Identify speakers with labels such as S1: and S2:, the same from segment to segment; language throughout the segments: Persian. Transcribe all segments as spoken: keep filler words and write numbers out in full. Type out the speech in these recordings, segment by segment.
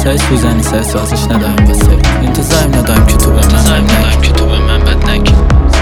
S1: سعی سوزنی سعی سازش نداریم واسه انتظاریم نداریم که تو به من نداریم که تو به من بد نگی.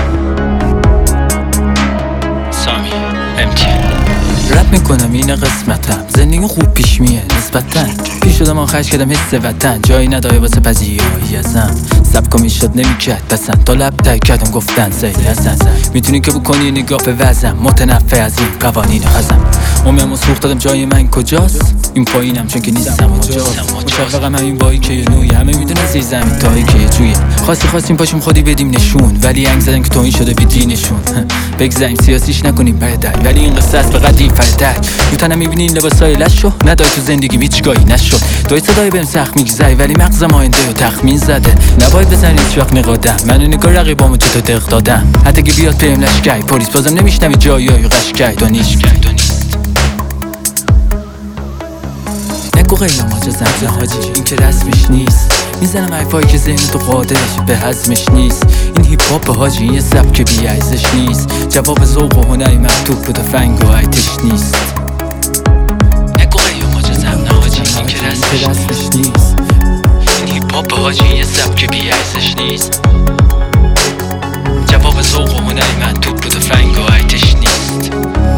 S1: سامی امتی رپ میکنم اینه قسمتم، زندگی خوب پیش میه نسبتاً. پیش شدم آخرش کردم حس وطن، جایی نداره واسه پذیرایی ازم. سبکا میشد نمیکرد پسند، تا لب تک کردم گفتن سیل هستن. میتونی که بکنی نگاه به وزم، متنفع از این قوانین خزم. امیم و سوخت دادم جای من کجاست، این پایینم چون که نیستم مجاز. مشفقم همین بایی که یه نوی، همه میدونه زیر زمین تایی که یه جویه. خواستی خواستیم پاشیم خودی بدیم نشون، ولی انگ زدن که توهین شده بیدینشون. بگذاریم سیاسیش نکنیم بردر، ولی این قصه است فقط این فرتر. رو تنم میبینین لباسای لشو، نداری تو زندگی هیچگاهی نشد. دوی صدای بهم سخت میگذری، ولی مغزم آینده و تخمین زده. نباید بزنی هیچ وقت نقادم، منو نگاه رقیبامو تو تو دق دادم. حتی که بیاد پیم لشکر پلیس بازم نمیشنوی جایای قشنگ دانیش نگو قیام آجا زمزه حاجی، این که رسمش نیست. میزنم حرفایی که ذهن تو قادرش به هضمش نیست. این هیپ هاپ حاجی، این یه سبک بی ارزش نیست. جواب ذوق و هنری مکتوب بود و فنگ و آتش نیست. نگو قیام آجا زمزه حاجی، این که رسمش نیست. این هیپ هاپ حاجی، این یه سبک بی ارزش نیست. جواب ذوق و هنری مکتوب بود و فنگ و آتش نیست.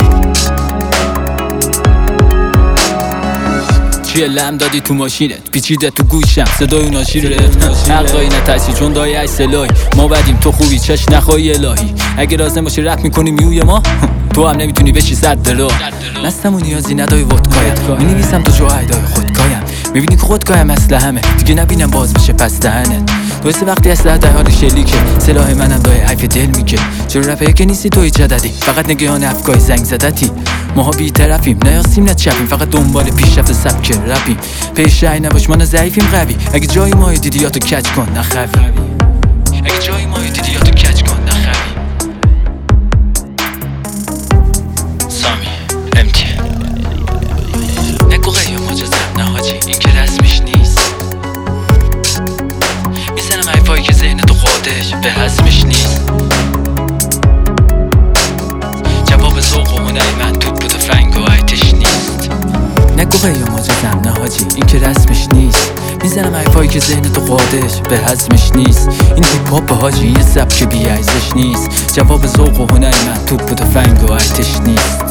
S1: چیه لم دادی تو ماشینت، پیچیده تو گوشم صدای اون ناشیره. حقایی نترسی چون دایی عکس الهی، ما بدیم تو خوبی چش نخواهی الهی. اگه لازم باشه رپ میکنی میوی ما، تو هم نمیتونی بشی صد راه. نستم و نیازی ندای ودکایم، مینویسم تو جوهردای خودکایم. میبینی که خودکایم اصله همه، دیگه نبینم باز بشه پس دهنت. تو سه وقتی اصله در حال شلیکه، سلاح منم دای حیف دل میگه. چرا رپه که نیستی توی جددی، فقط نگهان افکای زنگ زدتی. ماها بی طرفیم، نیاسیم نه چپیم، فقط دنبال پیشرفت سبک رپیم. پیش رای نباش ما نه ضعیفیم قوی، اگه جای ما دیدی یا تو کج کن نخوی. اگه جای ما دیدی یا تو کج کن نخوی. سامی امتی نگو قیام آجا زمنه حاجی، این که رسمش نیست. میزنم حرفایی که ذهن تو قادش به هضمش نیست. جواب ذوق و هنری مکتوب بود و فنگ و آتش نیست. نگو قیام آجا زمنه حاجی، این که رسمش نیست. میزنم حرفایی که ذهن تو قادش به هضمش نیست. این هیپ هاپ حاجی، یه سبک بی ارزش نیست. جواب ذوق و هنری مکتوب بود و فنگ و آتش نیست.